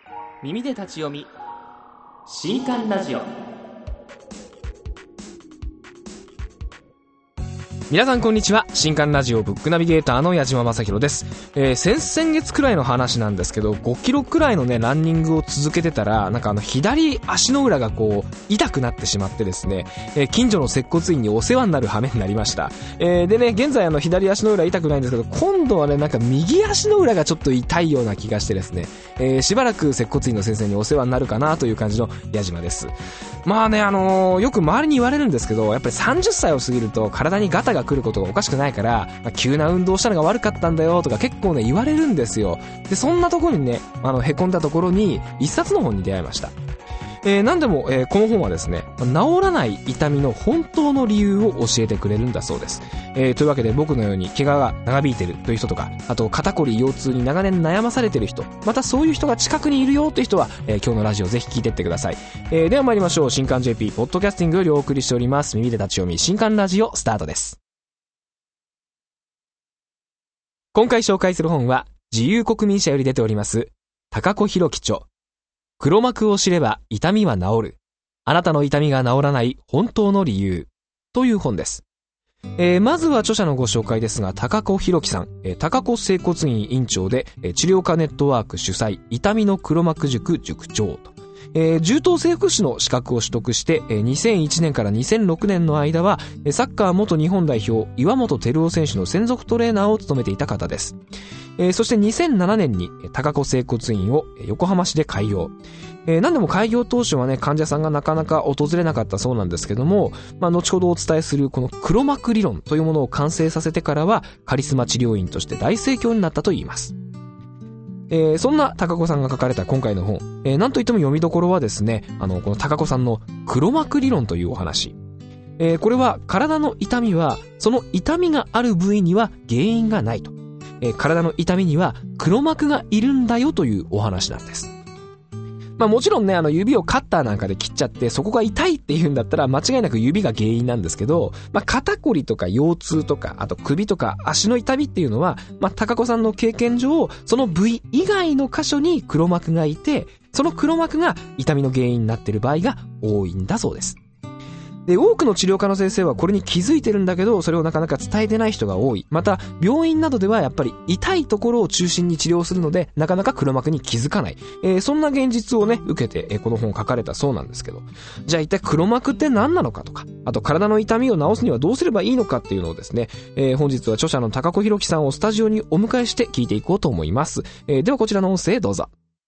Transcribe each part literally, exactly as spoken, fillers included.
耳で立ち読み新刊ラジオ。皆さんこんにちは。新刊ラジオブックナビゲーターの矢島正宏です。えー、先々月くらいの話なんですけど、ごキロくらいのねランニングを続けてたら、なんかあの左足の裏がこう痛くなってしまってですね、えー、近所の接骨院にお世話になる羽目になりました。えー、でね、現在あの左足の裏痛くないんですけど、今度はねなんか右足の裏がちょっと痛いような気がしてですね、えー、しばらく接骨院の先生にお世話になるかなという感じの矢島です。まあね、あのー、よく周りに言われるんですけど、やっぱりさんじゅっさいを過ぎると体にガタが来ることがおかしくないから、まあ、急な運動したのが悪かったんだよとか結構ね言われるんですよ。でそんなところにね、あのへこんだところに一冊の本に出会いました。えー、何でも、えー、この本はですね、治らない痛みの本当の理由を教えてくれるんだそうです。えー、というわけで僕のように怪我が長引いているという人とか、あと肩こり腰痛に長年悩まされている人、またそういう人が近くにいるよという人は、えー、今日のラジオぜひ聞いてってください。えー、では参りましょう。新刊 ジェーピー ポッドキャスティングよりお送りしております耳で立ち読み新刊ラジオスタートです。今回紹介する本は自由国民社より出ております高子弘樹著、黒幕を知れば痛みは治る、あなたの痛みが治らない本当の理由という本です。えー、まずは著者のご紹介ですが、高子弘樹さん、えー、高子整骨院院長で、えー、治療科ネットワーク主催痛みの黒幕塾塾長と、えー、重東整復師の資格を取得して、えー、にせんいちねんからにせんろくねんの間はサッカー元日本代表岩本輝雄選手の専属トレーナーを務めていた方です。えー、そしてにせんななねんに高子整骨院を横浜市で開業。えー、何でも開業当初はね患者さんがなかなか訪れなかったそうなんですけども、まあ、後ほどお伝えするこの黒幕理論というものを完成させてからはカリスマ治療院として大盛況になったといいます。えー、そんな高子さんが書かれた今回の本、えー、なんといっても読みどころはですね、あのこの高子さんの黒幕理論というお話。えー、これは体の痛みはその痛みがある部位には原因がないと、えー、体の痛みには黒幕がいるんだよというお話なんです。まあもちろんね、あの指をカッターなんかで切っちゃってそこが痛いっていうんだったら間違いなく指が原因なんですけど、まあ肩こりとか腰痛とかあと首とか足の痛みっていうのは、まあ高子さんの経験上その部位以外の箇所に黒幕がいて、その黒幕が痛みの原因になっている場合が多いんだそうです。で、多くの治療科の先生はこれに気づいてるんだけど、それをなかなか伝えてない人が多い。また、病院などではやっぱり痛いところを中心に治療するので、なかなか黒幕に気づかない。えー、そんな現実をね、受けて、えー、この本を書かれたそうなんですけど。じゃあ一体黒幕って何なのかとか、あと体の痛みを治すにはどうすればいいのかっていうのをですね、えー、本日は著者の高子弘樹さんをスタジオにお迎えして聞いていこうと思います。えー、ではこちらの音声どうぞ。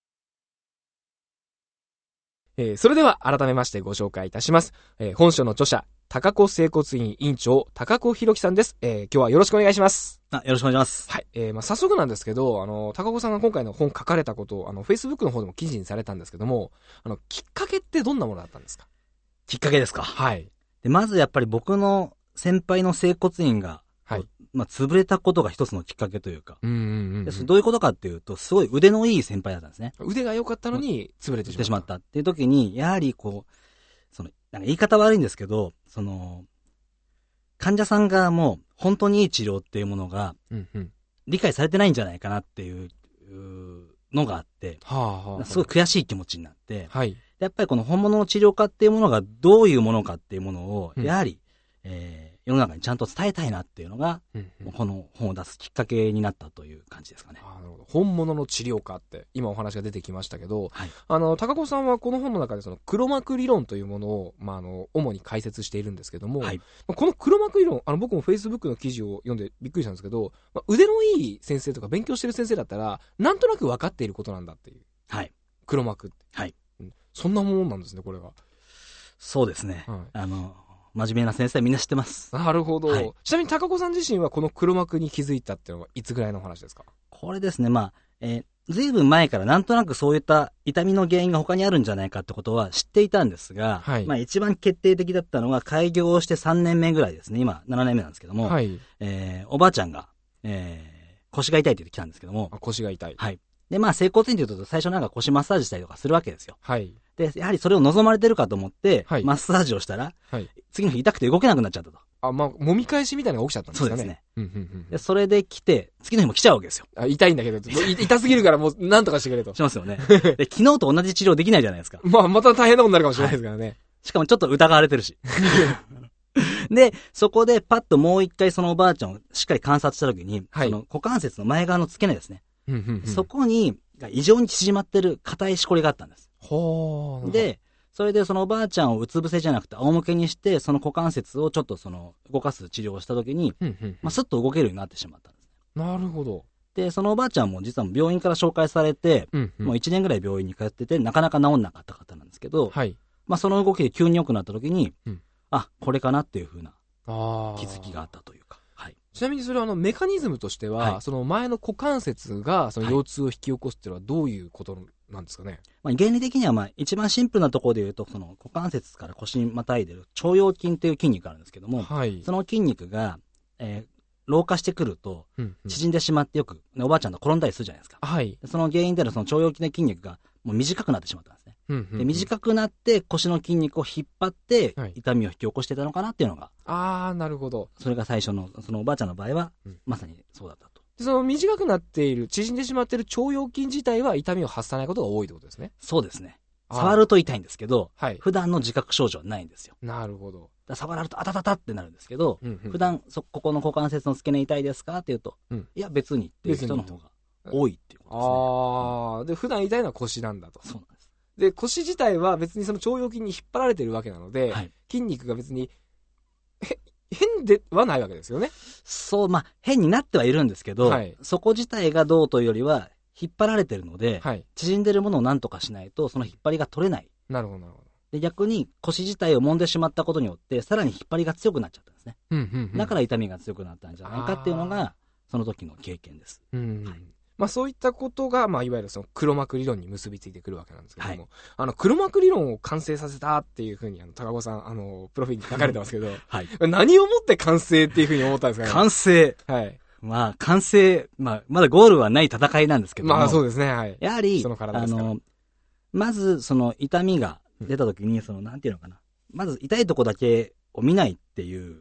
えー、それでは改めましてご紹介いたします。えー、本書の著者、高子整骨院院長、高子弘樹さんです。えー、今日はよろしくお願いします。 あ、よろしくお願いします。 はい。えー、まあ、早速なんですけど、あの、高子さんが今回の本書かれたことを、あの、Facebook の方でも記事にされたんですけども、あの、きっかけってどんなものだったんですか？ きっかけですか。 はい。 で、まずやっぱり僕の先輩の整骨院が、はい。まあ、潰れたことが一つのきっかけというか。 うんうんうん、 でどういうことかっていうと、すごい腕のいい先輩だったんですね。 腕が良かったのに潰れてしまった。 しまったっていう時に、やはりこう、その、なんか言い方悪いんですけど、その、患者さんがもう本当にいい治療っていうものが、理解されてないんじゃないかなっていうのがあって、はあはあ、すごい悔しい気持ちになって、はい、やっぱりこの本物の治療家っていうものがどういうものかっていうものを、やはり、うんえー世の中にちゃんと伝えたいなっていうのが、うんうん、この本を出すきっかけになったという感じですかね。 あ、なるほど。本物の治療家って今お話が出てきましたけど、はい、あの高子さんはこの本の中でその黒幕理論というものを、まあ、あの主に解説しているんですけども、はい、この黒幕理論、あの僕も Facebook の記事を読んでびっくりしたんですけど、まあ、腕のいい先生とか勉強してる先生だったらなんとなく分かっていることなんだっていう、はい、黒幕って、はいうん、そんなものなんですね、これが。 そうですね、はい、あの真面目な先生みんな知ってます。 なるほど、はい、ちなみに高子さん自身はこの黒幕に気づいたっていうのはいつぐらいの話ですか？ これですね、まあ、えー、ずいぶん前からなんとなくそういった痛みの原因が他にあるんじゃないかってことは知っていたんですが、はい、まあ一番決定的だったのが開業してさんねんめぐらいですね。今ななねんめなんですけども、はい、えー、おばあちゃんが、えー、腰が痛いって言ってきたんですけども、 あ、腰が痛い。 はい。で、まあ整骨院というと最初なんか腰マッサージしたりとかするわけですよ。 はい。 で、やはりそれを望まれてるかと思って、はい、マッサージをしたら、はい、次の日痛くて動けなくなっちゃったと。 あ、まあ、揉み返しみたいなのが起きちゃったんですかね。 そうですね。 うんうんうん、 でそれで来て、次の日も来ちゃうわけですよ。 あ、痛いんだけど、痛すぎるからもうなんとかしてくれと。 しますよね。で昨日と同じ治療できないじゃないですか。 まあ、また大変なことになるかもしれないですからね。はい、 しかもちょっと疑われてるし。で、そこでパッともう一回そのおばあちゃんをしっかり観察したときに、はい、その股関節の前側の付け根ですね。うんうんうん、そこに、異常に縮まってる硬いしこりがあったんです。 ほー。 で、それでそのおばあちゃんをうつ伏せじゃなくて仰向けにして、その股関節をちょっとその動かす治療をしたときに、うんうんうん、まあ、スッと動けるようになってしまったんです。 なるほど。 で、そのおばあちゃんも実は病院から紹介されて、うんうん、もういちねんぐらい病院に通ってて、なかなか治んなかった方なんですけど、はい、まあその動きで急に良くなったときに、うん、あ、これかなっていうふうな気づきがあったというか。はい、 ちなみにそれはあのメカニズムとしては、はい、その前の股関節がその腰痛を引き起こすっていうのはどういうことなんですかね。 まあ、原理的にはまあ一番シンプルなところで言うと、その股関節から腰にまたいでる腸腰筋という筋肉があるんですけども、はい、その筋肉が、えー、老化してくると縮んでしまってよく、ね、おばあちゃんと転んだりするじゃないですか。はい、その原因であるその腸腰筋の筋肉がもう短くなってしまったんですね。うんうんうん、で短くなって腰の筋肉を引っ張って痛みを引き起こしてたのかなっていうのが、 ああ、なるほど。 それが最初のそのおばあちゃんの場合は、うん、まさにそうだったと。 でその短くなっている縮んでしまっている腸腰筋自体は痛みを発さないことが多いってことですね。 そうですね。触ると痛いんですけど、はい、普段の自覚症状はないんですよ。 なるほど。 だ触られるとあたたたってなるんですけど、うんうん、普段そここの股関節の付け根痛いですかって言うと、うん、いや別にっていう人の方が多いっていうことですね。 ああ、うん、で普段痛いのは腰なんだと。 そうなんです。 で腰自体は別にその腸腰筋に引っ張られてるわけなので、はい、筋肉が別に変ではないわけですよね。 そう、まあ変になってはいるんですけど、はい、そこ自体がどうというよりは引っ張られてるので、はい、縮んでるものを何とかしないとその引っ張りが取れない。 なるほどなるほど。 で逆に腰自体を揉んでしまったことによってさらに引っ張りが強くなっちゃったんですね。うんうんうん、だから痛みが強くなったんじゃないかっていうのがその時の経験です。うんうん、はい、 まあ、そういったことが、まあ、いわゆるその黒幕理論に結びついてくるわけなんですけども、はい、あの黒幕理論を完成させたっていうふうにあの高子さんあのプロフィールに書かれてますけど、はい、何をもって完成っていうふうに思ったんですかね。 完成、はい、まあ完成、まあ、まだゴールはない戦いなんですけども、 まあそうですね、はい、 やはりあのまずその痛みが出た時に、そのなんていうのかな、まず痛いとこだけを見ないっていう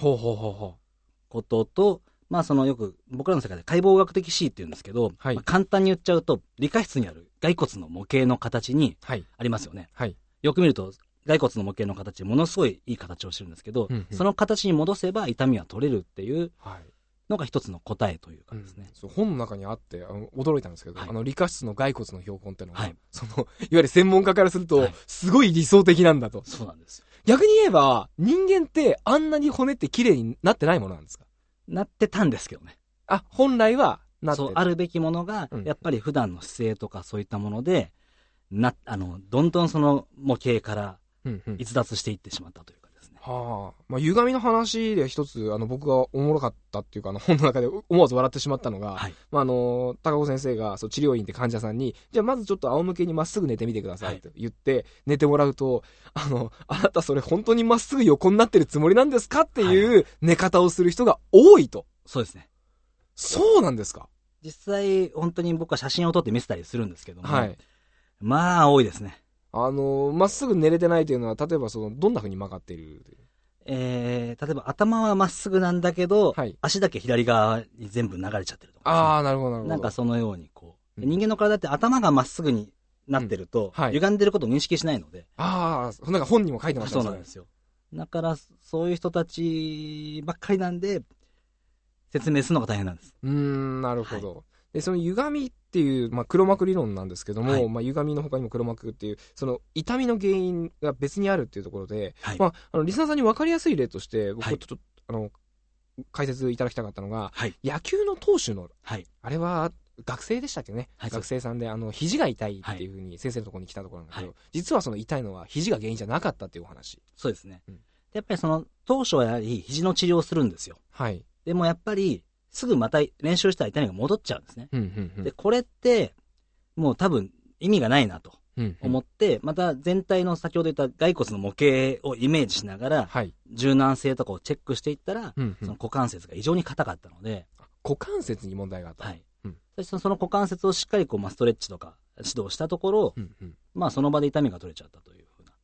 ことと、まあそのよく僕らの世界で解剖学的死って言うんですけど、はい、まあ、簡単に言っちゃうと理科室にある骸骨の模型の形にありますよね、はいはい、よく見ると骸骨の模型の形ものすごいいい形をしてるんですけど、うんうん、その形に戻せば痛みは取れるっていうのが一つの答えというかですね、 うん、そう本の中にあってあの驚いたんですけど、はい、あの理科室の骸骨の標本っていうのは、はい、そのいわゆる専門家からするとすごい理想的なんだと、はい、 そうなんですよ。 逆に言えば人間ってあんなに骨って綺麗になってないものなんですか。 なってたんですけどね。 あ、本来はなってそうあるべきものが、うん、やっぱり普段の姿勢とかそういったものでなあのどんどんその模型から逸脱していってしまったというかですね。 うんうん、はあ、まあ歪みの話で一つあの僕がおもろかったっていうかあの本の中で思わず笑ってしまったのが、はい、まああの高子先生がそう治療院で患者さんにじゃあまずちょっと仰向けにまっすぐ寝てみてくださいと言って寝てもらうと、あのあなたそれ本当にまっすぐ横になってるつもりなんですかっていう寝方をする人が多いと。はい、 そうですね。 そうなんですか。 実際本当に僕は写真を撮って見せたりするんですけども、はい、まあ多いですね。 あのまっすぐ寝れてないというのは例えばそのどんな風に曲がっている。 えー、例えば頭はまっすぐなんだけど、はい、足だけ左側に全部流れちゃってるとか、ね、 ああなるほどなるほど。 なんかそのようにこう、うん、人間の体って頭がまっすぐになってると、うんはい、歪んでることを認識しないので、 ああなんか本にも書いてましたね。 そうなんですよ。だからそういう人たちばっかりなんで説明するのが大変なんです。 うーんなるほど。はい、でその歪みっていう、まあ、黒幕理論なんですけども、はい、まあ、歪みの他にも黒幕っていうその痛みの原因が別にあるっていうところで、はい、まあ、あのリスナーさんに分かりやすい例として僕ちょっと、はい、あの解説いただきたかったのが、はい、野球の投手の、はい、あれは学生でしたっけね、はい、学生さんであの肘が痛いっていうふうに先生のところに来たところなんだけど、はい、実はその痛いのは肘が原因じゃなかったっていうお話。 そうですね、うん、やっぱりその当初はやはり肘の治療をするんですよ。はい、でもやっぱりすぐまた練習したら痛みが戻っちゃうんですね。うんうんうん、でこれってもう多分意味がないなと思って、うんうん、また全体の先ほど言った骸骨の模型をイメージしながら、はい、柔軟性とかをチェックしていったら、うんうん、その股関節が異常に硬かったので、 股関節に問題があった。はい。 うん、そしてその股関節をしっかりこう、まあ、ストレッチとか指導したところ、うんうん、まあその場で痛みが取れちゃったというふうな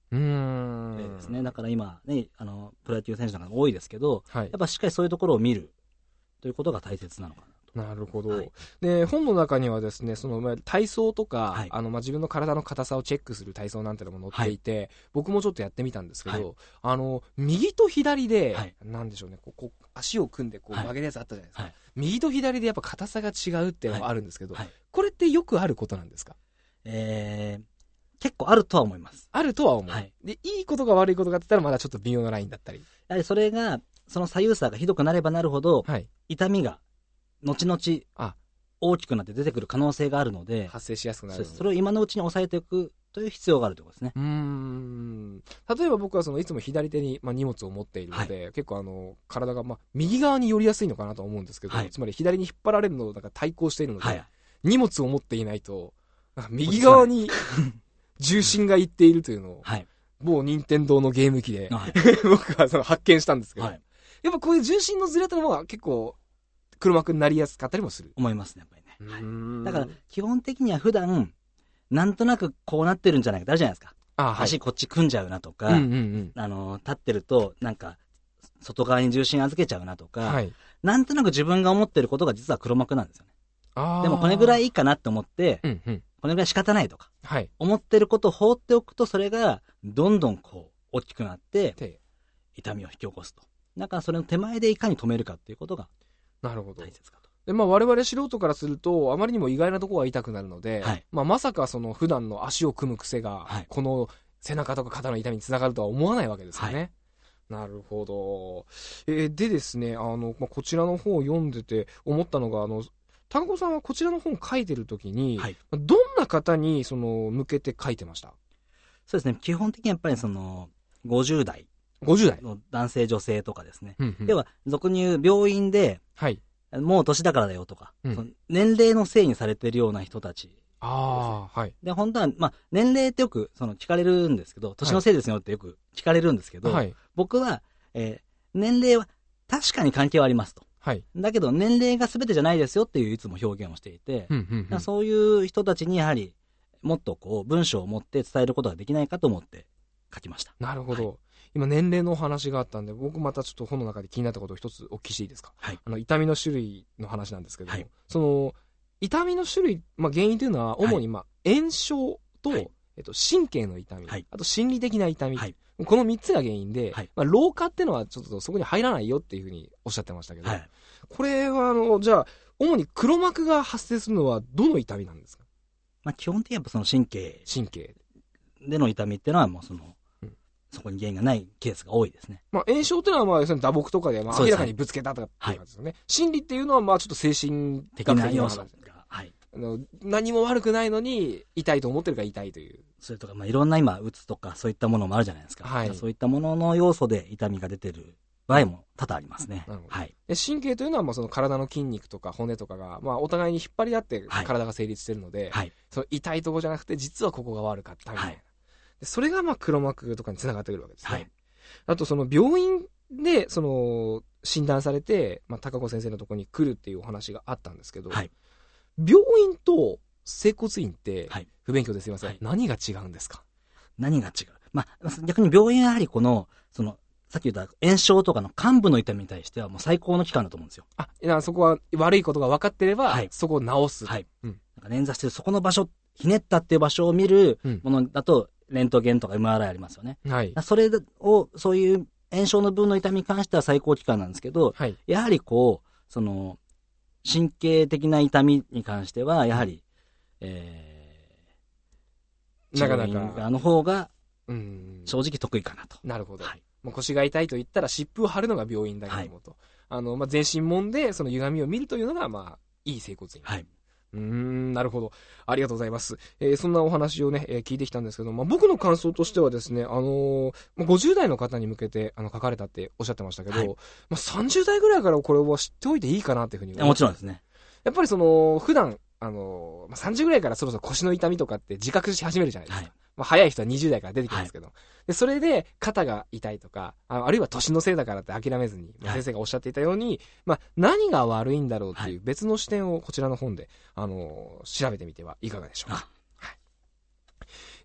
うーん。 ですね。だから今、ね、あの、プロ野球選手なんか多いですけど、 はい、 やっぱしっかりそういうところを見るということが大切なのかなと。 なるほど、 はい、 で本の中にはですね、そのまあ体操とか、 はい、 あのまあ自分の体の硬さをチェックする体操なんてのも載っていて、はい、僕もちょっとやってみたんですけど、はい、あの右と左で、はい、なんでしょうね、こうこう足を組んでこう曲げるやつあったじゃないですか、はい、右と左でやっぱ硬さが違うっていうのがあるんですけど、はいはい、これってよくあることなんですか？ えー、結構あるとは思います。 あるとは思う、はい、でいいことが悪いことかって言ったらまだちょっと微妙なラインだったり、 やはりそれがその左右差がひどくなればなるほど、はい、痛みが後々大きくなって出てくる可能性があるので、 発生しやすくなるので、 それを今のうちに抑えていくという必要があるということですね。 うーん、例えば僕はそのいつも左手に、まあ、荷物を持っているので、はい、結構あの体がまあ右側に寄りやすいのかなと思うんですけど、はい、つまり左に引っ張られるのをなんか対抗しているので、はい、荷物を持っていないとなんか右側に重心がいっているというのを、はい、某任天堂のゲーム機で、はい、僕はその発見したんですけど、はい、やっぱこういう重心のずれたのが結構黒幕になりやすかったりもする。 思いますね、やっぱりね。はい、だから基本的には普段なんとなくこうなってるんじゃないかってあるじゃないですか。あ、はい、足こっち組んじゃうなとか、うんうんうん、あの立ってるとなんか外側に重心預けちゃうなとか、はい、なんとなく自分が思ってることが実は黒幕なんですよね。あ、でもこれぐらいいいかなって思って、うんうん、これぐらい仕方ないとか、はい、思ってることを放っておくとそれがどんどんこう大きくなって痛みを引き起こすと。だからそれの手前でいかに止めるかっていうことがなるほど大切かと。 で、まあ、我々素人からするとあまりにも意外なところが痛くなるので、はい、まあ、まさかその普段の足を組む癖が、はい、この背中とか肩の痛みにつながるとは思わないわけですよね。はい、なるほど。えー、でですね、あの、まあ、こちらの本を読んでて思ったのが、あの高子さんはこちらの本を書いてるときに、はい、どんな方にその向けて書いてました？ そうですね、基本的にやっぱりそのごじゅう代ごじゅう代の男性女性とかですね、うんうん、では俗に言う病院で、はい、もう年だからだよとか、うん、その年齢のせいにされてるような人たち、ね、あ、はい、で本当は、まあ、年齢ってよくその聞かれるんですけど、年のせいですよってよく聞かれるんですけど、はい、僕は、えー、年齢は確かに関係はありますと、はい、だけど年齢が全てじゃないですよっていういつも表現をしていて、うんうんうん、そういう人たちにやはりもっとこう文章を持って伝えることができないかと思って書きました。 なるほど、はい、今年齢のお話があったんで、僕またちょっと本の中で気になったことを一つお聞きしていいですか？はい、あの痛みの種類の話なんですけども、はい、その痛みの種類、まあ、原因というのは主に、まあ、炎症と、はい、えっと、神経の痛み、はい、あと心理的な痛み、はい、このみっつが原因で、はい、まあ、老化っていうのはちょっとそこに入らないよっていうふうにおっしゃってましたけど、はい、これはあのじゃあ主に黒幕が発生するのはどの痛みなんですか？ まあ、基本的にやっぱその神経神経での痛みっていうのはもうそのそこに原因がないケースが多いですね。 まあ、炎症っていうのは、まあ、要するに打撲とかで、まあ、明らかにぶつけたとかっていう感じですよね。はい、心理っていうのは、まあ、ちょっと精神的な要素が、はい。あの、何も悪くないのに、痛いと思ってるから痛いという。 それとか、まあ、いろんな今、うつとか、そういったものもあるじゃないですか。はい。そういったものの要素で痛みが出てる場合も多々ありますね。なるほど。はい。 で、神経というのは、まあ、その体の筋肉とか骨とかが、まあ、お互いに引っ張り合って体が成立してるので、はい。その痛いとこじゃなくて、実はここが悪かったみたいな。はい。それが、まあ、黒幕とかにつながってくるわけですね。はい。あとその病院でその診断されて、まあ、高子先生のところに来るっていうお話があったんですけど、はい、病院と整骨院って、はい、不勉強ですいません、はい、何が違うんですか？ 何が違う、まあ、逆に病院はやはりこのそのさっき言った炎症とかの患部の痛みに対してはもう最高の機関だと思うんですよ。 あ、いやそこは悪いことが分かってれば、はい、そこを治す、はい、 うん、なんか捻挫してるそこの場所ひねったっていう場所を見るものだと、うん、レントゲンとか エムアールアイ ありますよね。はい。それを、そういう炎症の部分の痛みに関しては最高期間なんですけど、はい、やはりこう、その、神経的な痛みに関しては、やはり、うん、えー、なかなか、側の方が、正直得意かなと。 なるほど。はい、もう腰が痛いと言ったら湿布を貼るのが病院だけどもと。はい、あの、まあ、全身揉んで、その歪みを見るというのが、まあ、いい整骨院。はい。うーん、なるほど。ありがとうございます。えー、そんなお話をね、えー、聞いてきたんですけど、まあ、僕の感想としてはですね、あのー、ごじゅう代の方に向けてあの書かれたっておっしゃってましたけど、はい、まあ、さんじゅう代ぐらいからこれは知っておいていいかなっていうふうに思いやもちろんですね。 やっぱりその、普段、あのー、まあ、さんじゅうぐらいからそろそろ腰の痛みとかって自覚し始めるじゃないですか。はい、まあ、早い人はにじゅう代から出てきますけど、はい、でそれで肩が痛いとか、あ、あるいは年のせいだからって諦めずに、まあ、先生がおっしゃっていたように、はい、まあ、何が悪いんだろうっていう別の視点をこちらの本で、あのー、調べてみてはいかがでしょうか。はい、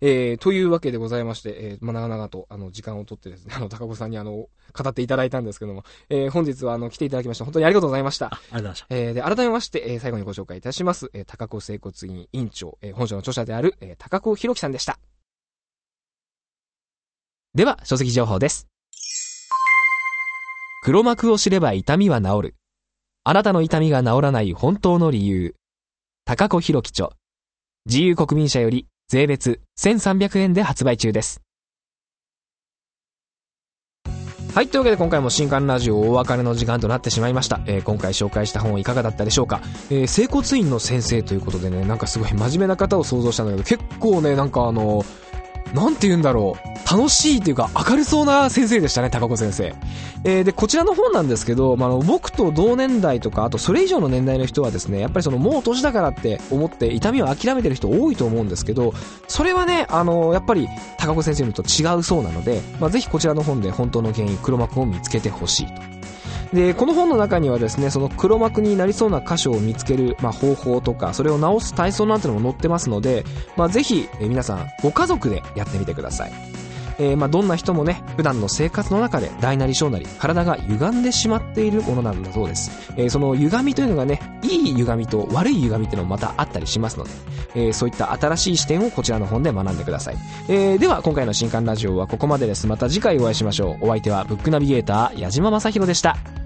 えー、というわけでございまして、えー、まあ、長々と、あの、時間をとってですね、あの、高子さんにあの、語っていただいたんですけども、えー、本日はあの、来ていただきまして、本当にありがとうございました。 あ、ありがとうございました。 えー、で、改めまして、えー、最後にご紹介いたします、えー、高子整骨院院長、えー、本書の著者である、えー、高子博樹さんでした。では、書籍情報です。黒幕を知れば痛みは治る。あなたの痛みが治らない本当の理由。高子博樹著。自由国民社より税別せんさんびゃくえんで発売中です。はい、というわけで今回も新刊ラジオお別れの時間となってしまいました。えー、今回紹介した本いかがだったでしょうか。えー、整骨院の先生ということでね、なんかすごい真面目な方を想像したんだけど、結構ね、なんかあの、なんて言うんだろう。楽しいというか明るそうな先生でしたね、高子先生。えー、で、こちらの本なんですけど、まあ、あの僕と同年代とか、あとそれ以上の年代の人はですね、やっぱりそのもう年だからって思って痛みを諦めてる人多いと思うんですけど、それはね、あの、やっぱり高子先生のと違うそうなので、まあ、ぜひこちらの本で本当の原因、黒幕を見つけてほしいと。で、この本の中にはですね、その黒幕になりそうな箇所を見つける、まあ、方法とか、それを直す体操なんてのも載ってますので、まあ、ぜひ、えー、皆さんご家族でやってみてください。えー、まあ、どんな人もね、普段の生活の中で大なり小なり体が歪んでしまっているものなんだそうです。えー、その歪みというのがね、いい歪みと悪い歪みっていうのもまたあったりしますので、えー、そういった新しい視点をこちらの本で学んでください。えー、では今回の新刊ラジオはここまでです。また次回お会いしましょう。お相手はブックナビゲーター矢島正宏でした。